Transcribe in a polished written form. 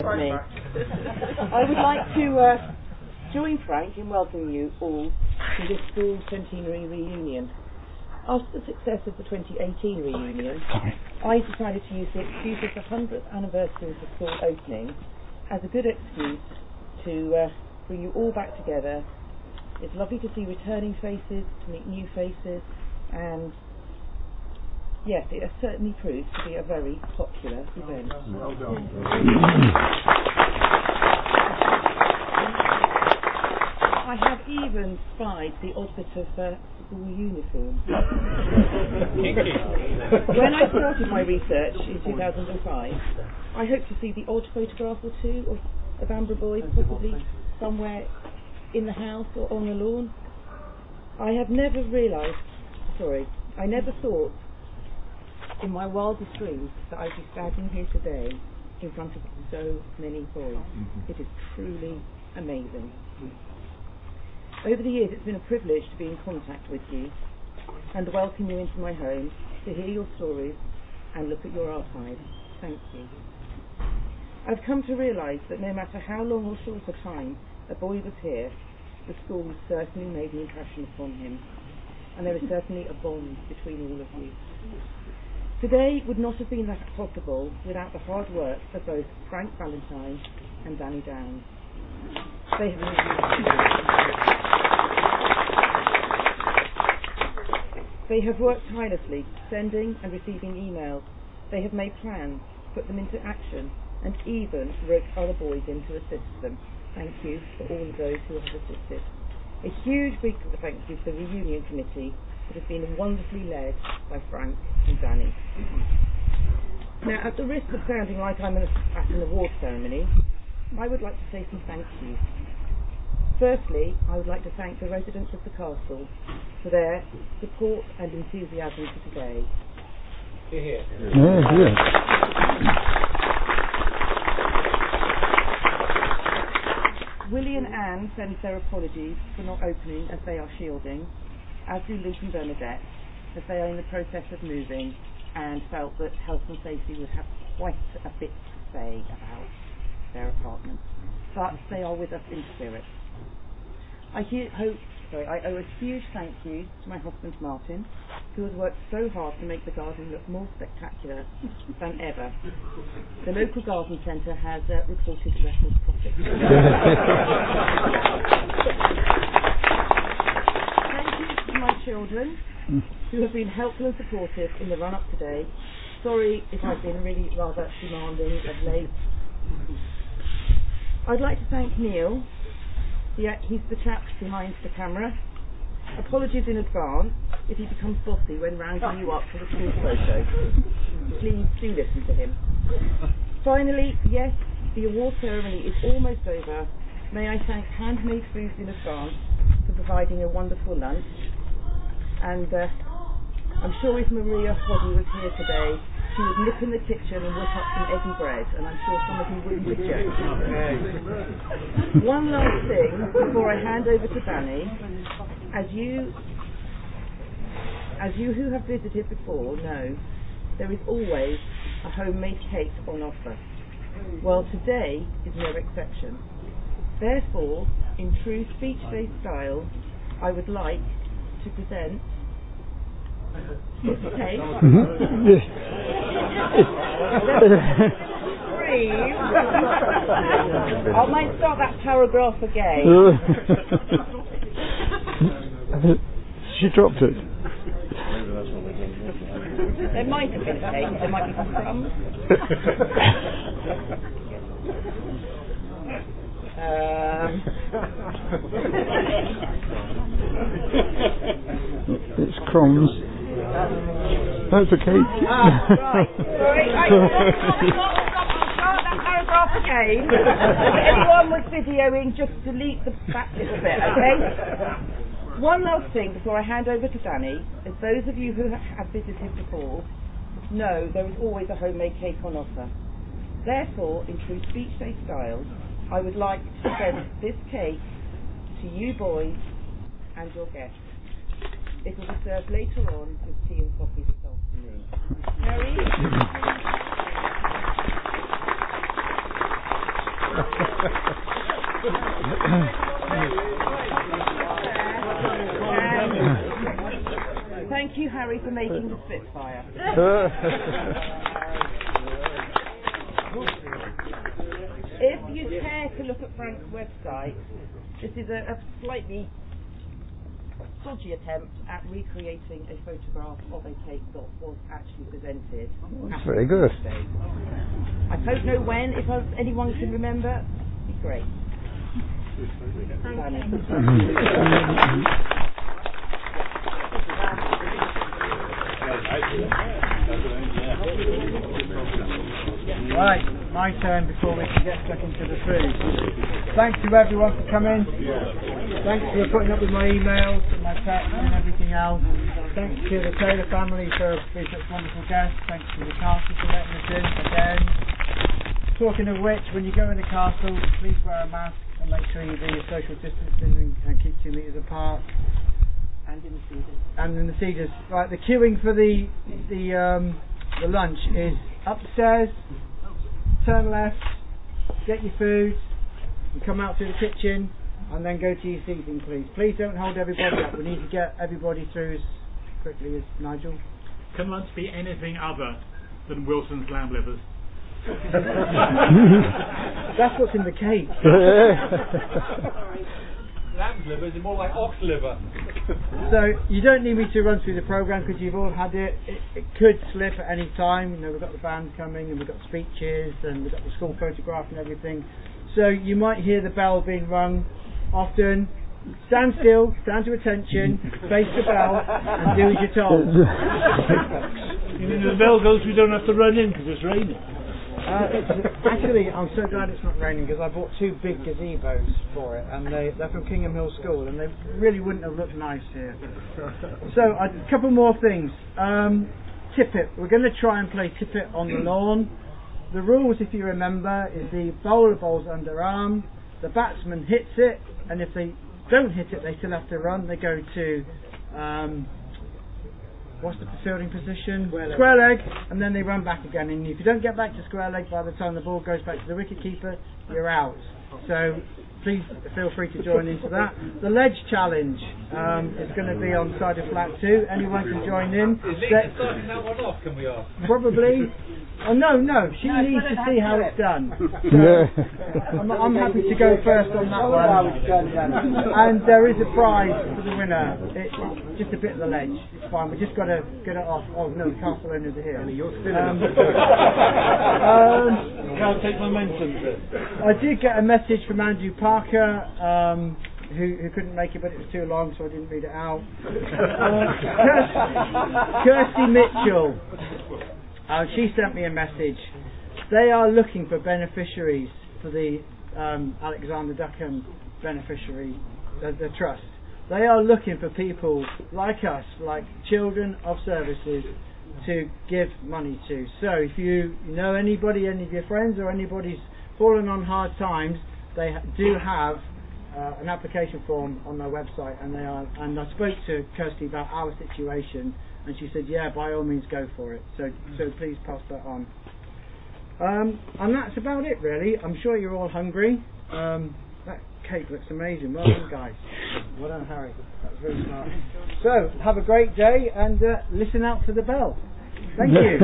me. I would like to join Frank in welcoming you all to this school centenary reunion. After the success of the 2018 reunion, I decided to use the excuse of the 100th anniversary of the school opening as a good excuse to bring you all back together. It's lovely to see returning faces, to meet new faces, and yes, it has certainly proved to be a very popular event. Well done. I have even spied the odd bit of school uniform. When I started my research in 2005, I hoped to see the odd photograph or two of Amber Boy, possibly somewhere in the house or on the lawn. I never thought in my wildest dreams that I'd be standing here today in front of so many boys. It is truly amazing. Over the years, it's been a privilege to be in contact with you and welcome you into my home, to hear your stories and look at your archives. Thank you. I've come to realise that no matter how long or short a time a boy was here, the school certainly made an impression upon him, and there is certainly a bond between all of you. Today would not have been that possible without the hard work of both Frank Valentine and Danny Downs. They have worked tirelessly, sending and receiving emails. They have made plans, put them into action, and even roped other boys in to assist them. Thank you for all of those who have assisted. A huge big thank you to the reunion committee that has been wonderfully led by Frank and Danny. Now, at the risk of sounding like I'm at an award ceremony, I would like to say some thank yous. Firstly, I would like to thank the residents of the castle for their support and enthusiasm for today. Here. Willie and Anne send their apologies for not opening as they are shielding, as do Luke and Bernadette, as they are in the process of moving and felt that health and safety would have quite a bit to say about their apartment. But they are with us in spirit. I owe a huge thank you to my husband Martin, who has worked so hard to make the garden look more spectacular than ever. The local garden centre has reported record profit. Thank you to my children, who have been helpful and supportive in the run-up today. Sorry if I've been really rather demanding of late. I'd like to thank Neil. Yeah, he's the chap behind the camera. Apologies in advance if he becomes bossy when rounding you up for the school photo. Please do listen to him. Finally, yes, the award ceremony is almost over. May I thank Handmade Foods in advance for providing a wonderful lunch. And I'm sure if Maria Hoddy was here today, she would nip in the kitchen and whip up some eggy bread, and I'm sure some of you wouldn't object. One last thing before I hand over to Danny. As you who have visited before know, there is always a homemade cake on offer. Well, today is no exception. Therefore, in true speech-based style, I would like to present this cake. I might start that paragraph again. She dropped it. There might have been a cake, there might be some crumbs. It's crumbs. That's a cake. Right. Sorry, I'll start that paragraph again. Everyone was videoing, just delete the back little bit, okay? One last thing before I hand over to Danny, is those of you who have visited before know there is always a homemade cake on offer. Therefore, in true speech-based style, I would like to present this cake to you boys and your guests. It will be served later on with tea and coffee this afternoon. Mary? Thank you, Harry, for making the Spitfire. If you care to look at Frank's website, this is a slightly dodgy attempt at recreating a photograph of a cake that was actually presented. That's very good. I don't know when. If anyone can remember, it'd be great. Right, my turn before we can get stuck into the food. Thanks to everyone for coming. Thanks for putting up with my emails and my texts and everything else. Thanks to the Taylor family for being such wonderful guests. Thanks to the castle for letting us in again. Talking of which, when you go in the castle, please wear a mask and make sure you do your social distancing and keep 2 metres apart. And in the Cedars. And in the Cedars. Right, the queuing for the lunch is upstairs. Turn left, get your food, and come out through the kitchen, and then go to your seating, please. Please don't hold everybody up. We need to get everybody through as quickly as Nigel. Can lunch be anything other than Wilson's lamb livers? That's what's in the cake. Lamb's liver is more like ox liver. So you don't need me to run through the programme because you've all had it. It could slip at any time. You know, we've got the band coming and we've got speeches and we've got the school photograph and everything. So you might hear the bell being rung often. Stand still, stand to attention, face the bell and do as you're told. You mean the bell goes, we don't have to run in because it's raining? Actually, I'm so glad it's not raining because I bought 2 big gazebos for it, and they're from Kingham Hill School, and they really wouldn't have looked nice here. So, a couple more things. Tippet. We're going to try and play Tippet on the lawn. The rules, if you remember, is the bowler bowls underarm, the batsman hits it, and if they don't hit it, they still have to run. They go to what's the fielding position? Square leg, and then they run back again. And if you don't get back to square leg by the time the ball goes back to the wicket keeper, you're out. So please feel free to join into that. The ledge challenge is going to be on side of flat 2. Anyone can join in. Is Lisa starting that one off, can we ask? Probably. Oh no, she needs to see how it's done. So I'm happy to go first on that one. And there is a prize for the winner. It's just a bit of the ledge. It's fine. We just got to get it off. Oh no, castle owners are here. Can't take momentum. I did get a message from Andrew Parker, who couldn't make it, but it was too long, so I didn't read it out. Kirsty Mitchell. She sent me a message. They are looking for beneficiaries for the Alexander Duckham beneficiary, the trust. They are looking for people like us, like children of services, to give money to. So if you know anybody, any of your friends, or anybody's fallen on hard times, they do have an application form on their website, and I spoke to Kirsty about our situation, and she said, yeah, by all means go for it. So please pass that on. And that's about it, really. I'm sure you're all hungry. That cake looks amazing. Well done, guys. Well done, Harry. That was very smart. So have a great day, and listen out for the bell. Thank you.